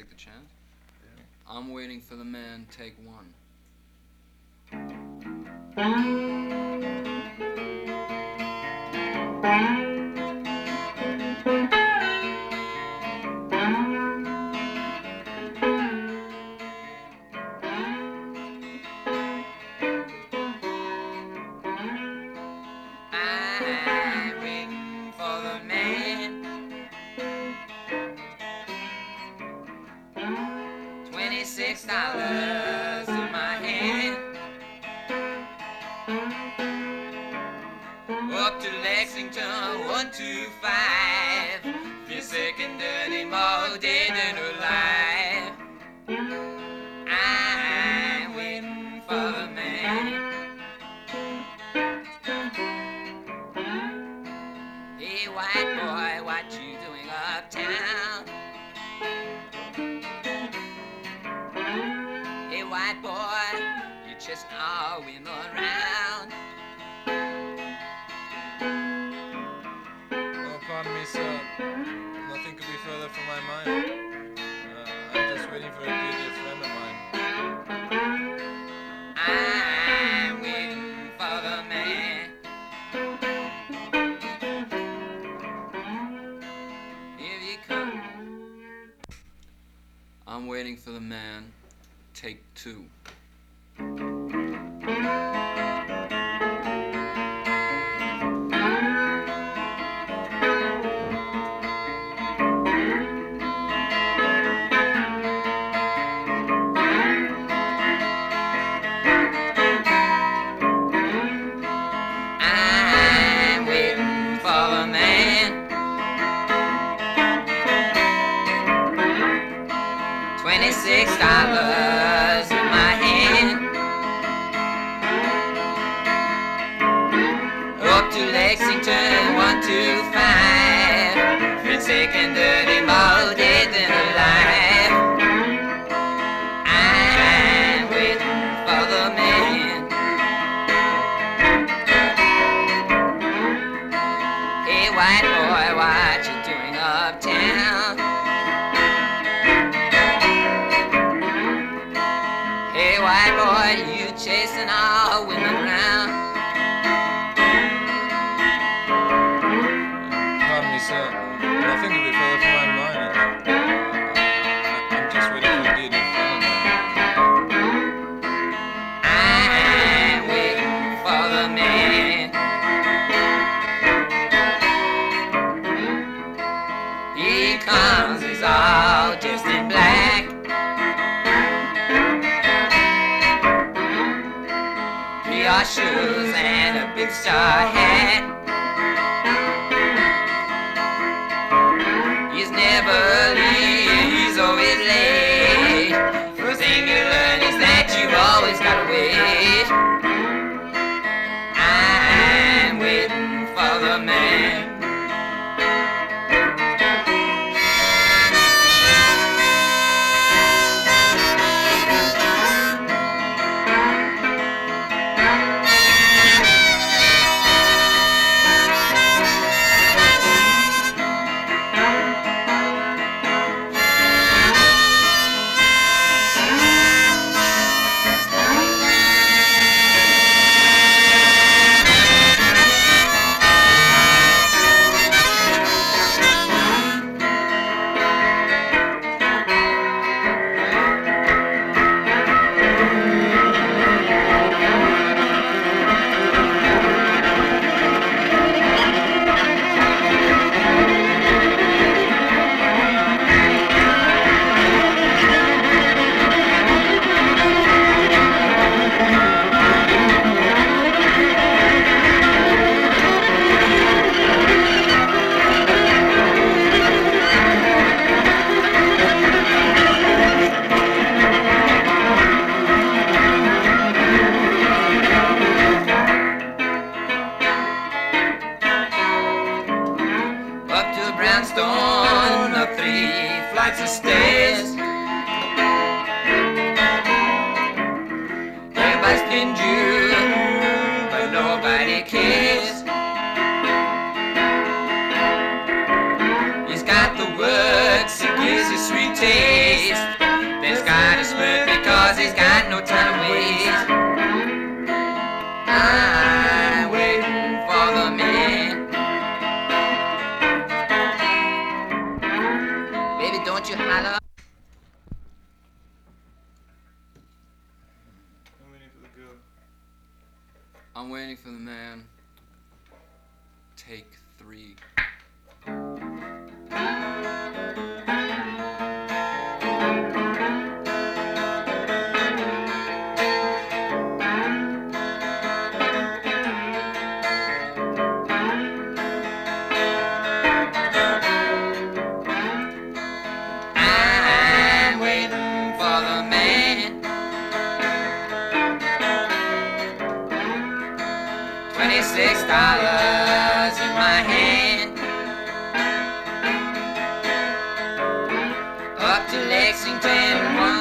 take the chant? I'm waiting for the man, take one. I'm waiting for the man. $26 in my hand. Up to Lexington, 125. Feel sick and dirty, more dead than alive. I'm waiting for the man. Hey, white boy, what you doing uptown? Hey, white boy, you're chasing all women around. Oh, pardon me, sir. Nothing could be further from my mind. I'm just waiting for a dear friend of mine. I'm waiting for the man. Here he comes. I'm waiting for the man, take two. I'm waiting for the man. $26 in my hand. Up to Lexington, 125. Been sick and dirty, more dead than alive. I'm waiting for the man. Hey, white boy, what you doing uptown? Hey, white boy, you chasing all women around. Pardon me, sir. Nothing could be further from my mind. I'm just waiting for a dear friend of mine. I'm waiting for the man. He comes, he's all dressed in black. He got shoes and a big star hat. He's never late, he's always late. First thing you learn is that you always gotta wait. I'm waiting for the man. Brownstone, up 3 flights of stairs. Everybody's been due, but nobody cares. He's got the works, he gives you sweet taste. my love. I'm waiting for the girl. I'm waiting for the man. Take 3. I'm waiting for the man. $26 in my hand. Up to Lexington,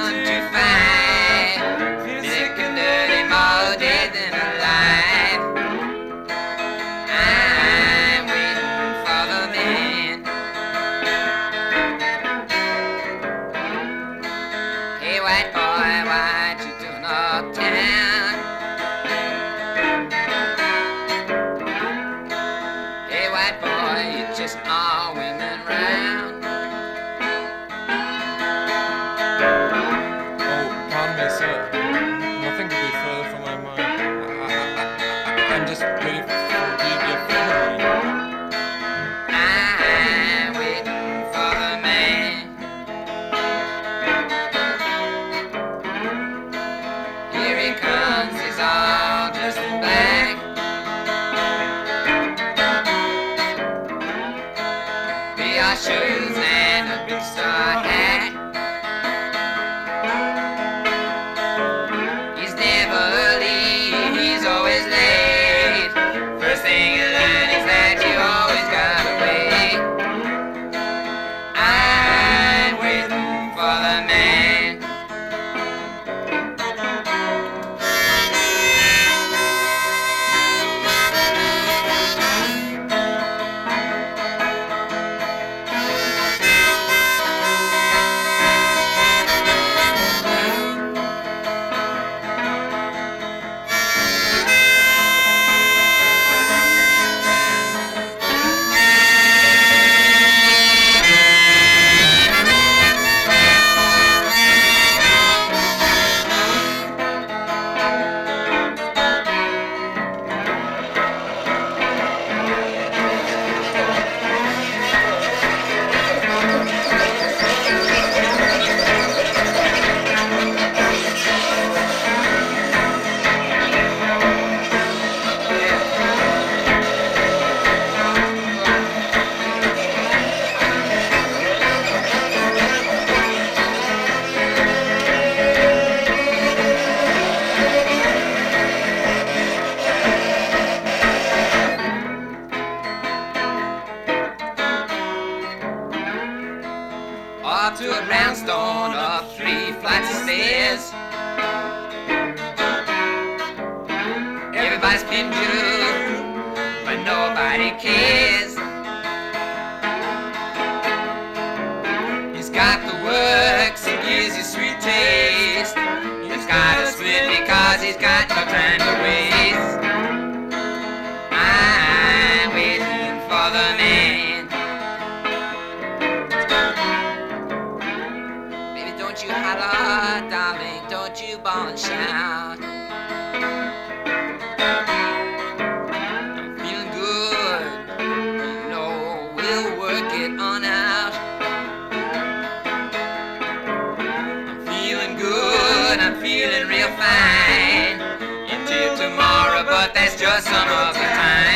125. Sick and dirty, more dead than alive. I'm waiting for the man. Hey, white boy, what you doing uptown? Hey, white boy, you just all women round. Oh, pardon me, sir. Nothing could be further from my mind. I'm just waiting for a dear friend of mine. I'm waiting for the man. Here he comes, he's all dressed in black. VR shoes and a big star hat. He's never early, he's always late. First thing you learn is that you always gotta wait. I'm waiting for the man. Up to a brownstone, up 3 flights of stairs. Everybody's been good, but nobody cares. He's got the works, he gives you sweet taste. He's got a split because he's got no time to waste. I'm waiting for the man. Baby, don't you holler, darling, don't you bawl and shout. I'm feeling good, you know we'll work it on out. I'm feeling good, I'm feeling real fine. Until tomorrow, but that's just some of the time.